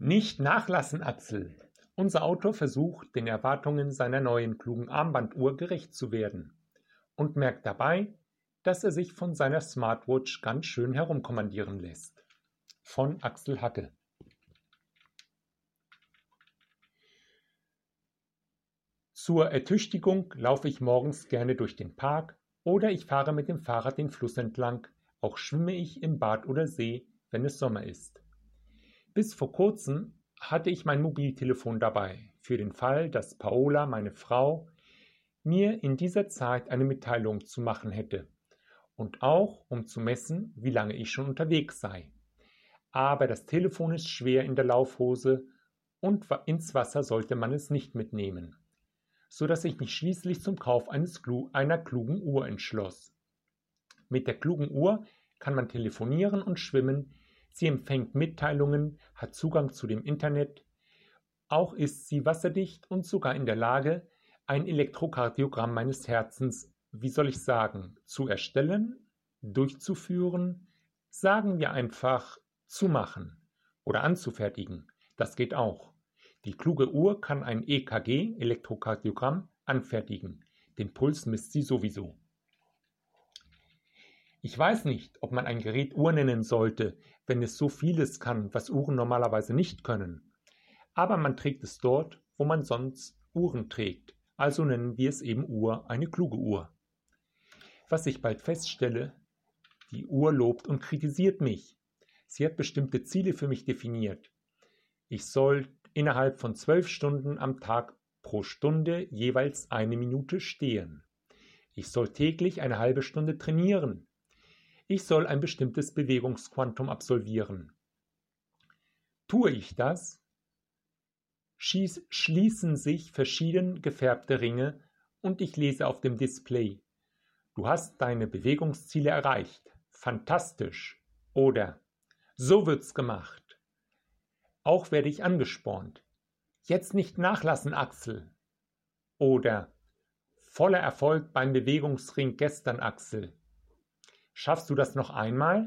Nicht nachlassen, Axel! Unser Autor versucht, den Erwartungen seiner neuen klugen Armbanduhr gerecht zu werden und merkt dabei, dass er sich von seiner Smartwatch ganz schön herumkommandieren lässt. Von Axel Hacke. Zur Ertüchtigung laufe ich morgens gerne durch den Park oder ich fahre mit dem Fahrrad den Fluss entlang, auch schwimme ich im Bad oder See, wenn es Sommer ist. Bis vor kurzem hatte ich mein Mobiltelefon dabei, für den Fall, dass Paola, meine Frau, mir in dieser Zeit eine Mitteilung zu machen hätte und auch um zu messen, wie lange ich schon unterwegs sei. Aber das Telefon ist schwer in der Laufhose und ins Wasser sollte man es nicht mitnehmen, so dass ich mich schließlich zum Kauf einer klugen Uhr entschloss. Mit der klugen Uhr kann man telefonieren und schwimmen, sie empfängt Mitteilungen, hat Zugang zu dem Internet, auch ist sie wasserdicht und sogar in der Lage, ein Elektrokardiogramm meines Herzens, zu erstellen, durchzuführen, sagen wir einfach zu machen oder anzufertigen. Das geht auch. Die kluge Uhr kann ein EKG, Elektrokardiogramm, anfertigen. Den Puls misst sie sowieso. Ich weiß nicht, ob man ein Gerät Uhr nennen sollte, wenn es so vieles kann, was Uhren normalerweise nicht können. Aber man trägt es dort, wo man sonst Uhren trägt. Also nennen wir es eben Uhr, eine kluge Uhr. Was ich bald feststelle, die Uhr lobt und kritisiert mich. Sie hat bestimmte Ziele für mich definiert. Ich soll innerhalb von 12 Stunden am Tag pro Stunde jeweils 1 Minute stehen. Ich soll täglich eine halbe Stunde trainieren. Ich soll ein bestimmtes Bewegungsquantum absolvieren. Tue ich das, schließen sich verschieden gefärbte Ringe und ich lese auf dem Display: Du hast deine Bewegungsziele erreicht. Fantastisch. Oder so wird's gemacht. Auch werde ich angespornt. Jetzt nicht nachlassen, Axel. Oder voller Erfolg beim Bewegungsring gestern, Axel. Schaffst du das noch einmal?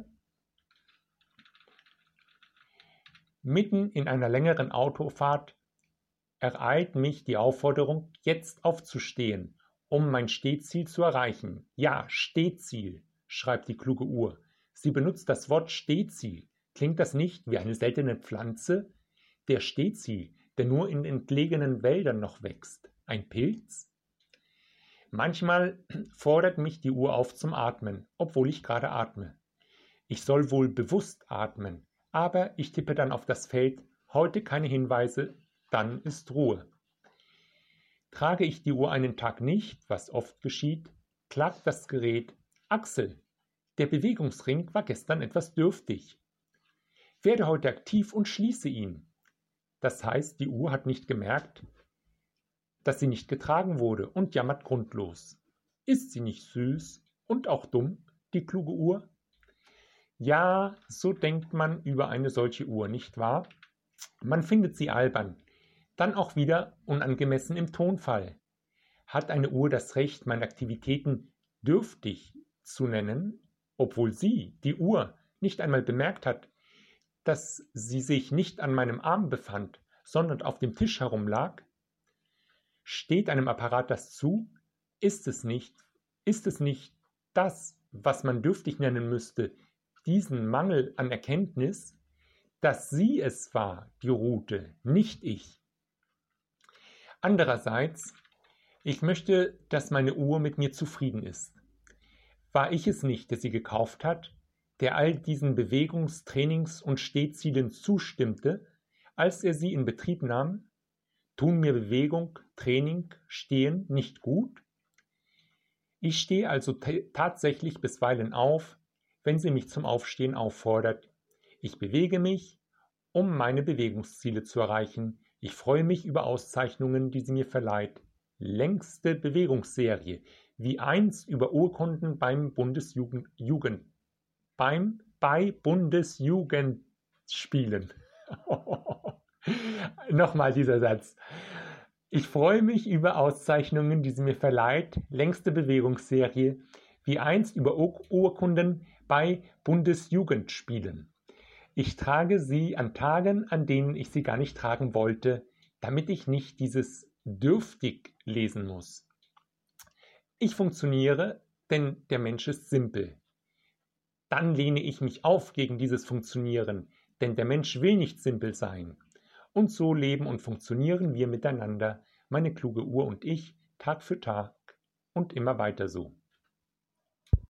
Mitten in einer längeren Autofahrt ereilt mich die Aufforderung, jetzt aufzustehen, um mein Stehziel zu erreichen. Ja, Stehziel, schreibt die kluge Uhr. Sie benutzt das Wort Stehziel. Klingt das nicht wie eine seltene Pflanze? Der Stehziel, der nur in entlegenen Wäldern noch wächst. Ein Pilz? Manchmal fordert mich die Uhr auf zum Atmen, obwohl ich gerade atme. Ich soll wohl bewusst atmen, aber ich tippe dann auf das Feld: heute keine Hinweise, dann ist Ruhe. Trage ich die Uhr einen Tag nicht, was oft geschieht, klagt das Gerät: Axel, der Bewegungsring war gestern etwas dürftig. Werde heute aktiv und schließe ihn. Das heißt, die Uhr hat nicht gemerkt, dass sie nicht getragen wurde und jammert grundlos. Ist sie nicht süß und auch dumm, die kluge Uhr? Ja, so denkt man über eine solche Uhr, nicht wahr? Man findet sie albern, dann auch wieder unangemessen im Tonfall. Hat eine Uhr das Recht, meine Aktivitäten dürftig zu nennen, obwohl sie, die Uhr, nicht einmal bemerkt hat, dass sie sich nicht an meinem Arm befand, sondern auf dem Tisch herumlag? Steht einem Apparat das zu? Ist es nicht das, was man dürftig nennen müsste, diesen Mangel an Erkenntnis, dass sie es war, die Rute, nicht ich? Andererseits, ich möchte, dass meine Uhr mit mir zufrieden ist. War ich es nicht, der sie gekauft hat, der all diesen Bewegungs-, Trainings- und Stehzielen zustimmte, als er sie in Betrieb nahm? Tun mir Bewegung, Training, Stehen nicht gut? Ich stehe also tatsächlich bisweilen auf, wenn sie mich zum Aufstehen auffordert. Ich bewege mich, um meine Bewegungsziele zu erreichen. Ich freue mich über Auszeichnungen, die sie mir verleiht. Längste Bewegungsserie, wie einst über Urkunden bei Bundesjugendspielen. Nochmal dieser Satz. Ich freue mich über Auszeichnungen, die sie mir verleiht, längste Bewegungsserie, wie einst über Urkunden bei Bundesjugendspielen. Ich trage sie an Tagen, an denen ich sie gar nicht tragen wollte, damit ich nicht dieses dürftig lesen muss. Ich funktioniere, denn der Mensch ist simpel. Dann lehne ich mich auf gegen dieses Funktionieren, denn der Mensch will nicht simpel sein. Und so leben und funktionieren wir miteinander, meine kluge Uhr und ich, Tag für Tag und immer weiter so.